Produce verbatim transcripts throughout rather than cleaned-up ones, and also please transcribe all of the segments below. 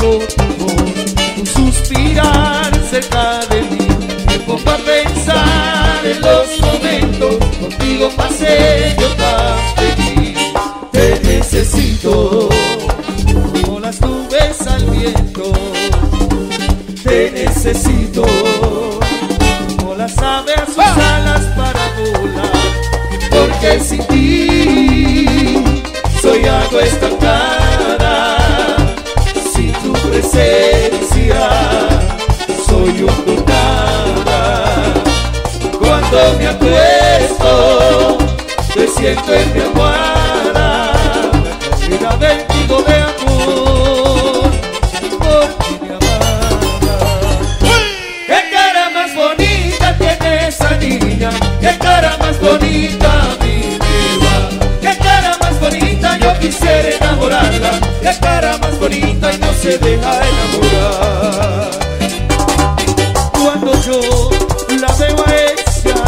oigo tu voz, tu suspirar cerca de mí. Tiempo para pensar en los momentos, contigo pasé, yo también. Te necesito, como las nubes al viento. Te necesito, como las aves a sus alas para volar. Porque sin ti soy agua estancada, sin tu presencia soy un nada. Cuando me acuesto te siento en mi almohada, era vértigo de amor por ti, mi amada. ¡Qué cara más bonita tiene esa niña! ¡Qué cara más bonita mi vida! ¡Qué cara más bonita! Yo quisiera enamorarla. ¡Qué cara más bonita! Y no se deja enamorar. Cuando yo la veo a ella,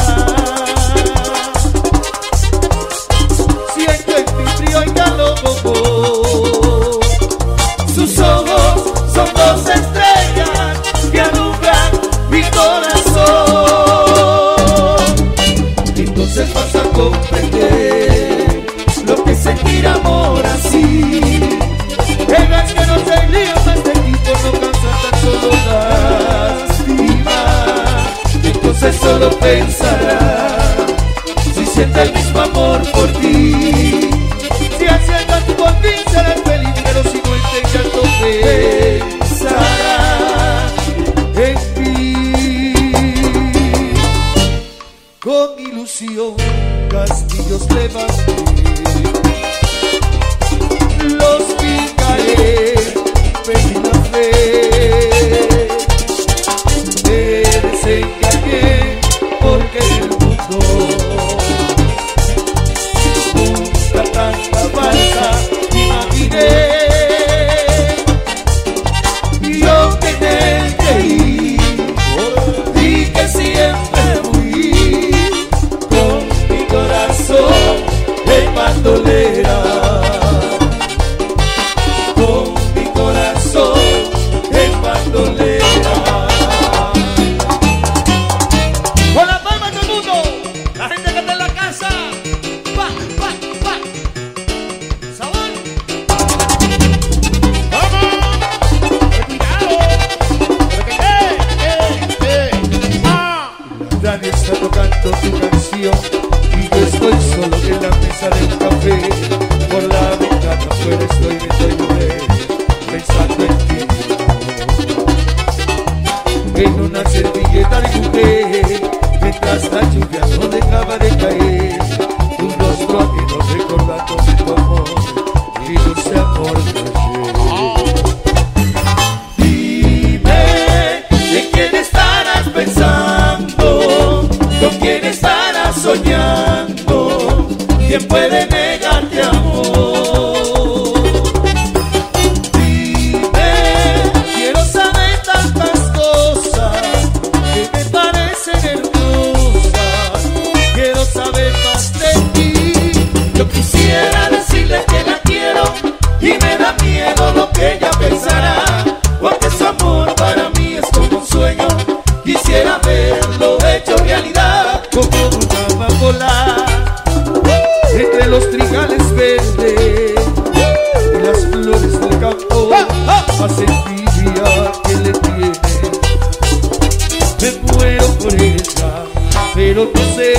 siento en mi frío y calor. Sus ojos son dos estrellas que alumbran mi corazón. Entonces vas a comprender lo que es sentir amor así. Verás que no se lío más de ti por no causar tan solo lástima. Entonces solo pensará si siente el mismo amor por ti. Si haciendo tu por ti serás feliz, pero si no intentando pensará en ti. Con ilusión castillos levanté, los vi caer, pedí la fe. Me desengañé porque en el mundo nunca tanta falsa imaginé. Yo que te creí y que siempre fui con mi corazón en bandolera, con mi corazón en bandolera. Con la palma todo el mundo, la gente que está en la casa, pa, pa, pa. Sabor. Nadie está tocando tu canción y yo estoy solo en la mesa del café. Por la ventana afuera estoy viendo llover, pensando en ti. En una servilleta dibujé, mientras la lluvia no dejaba de caer, tu rostro ajeno recordando tu amor y dulce amor de ayer. Dime, ¿en quién estarás pensando? ¿Con quién estarás soñando? ¿Quién puede negarte amor? Dime, quiero saber tantas cosas que me parecen hermosas. Quiero saber más de ti. Yo quisiera decirle que la quiero y me da miedo lo que ella pensará, porque su amor para mí es como un sueño. Quisiera verlo hecho realidad, como una amapola entre los trigales verdes y las flores del campo. Más envidia que le tiene, me muero por ella, pero no sé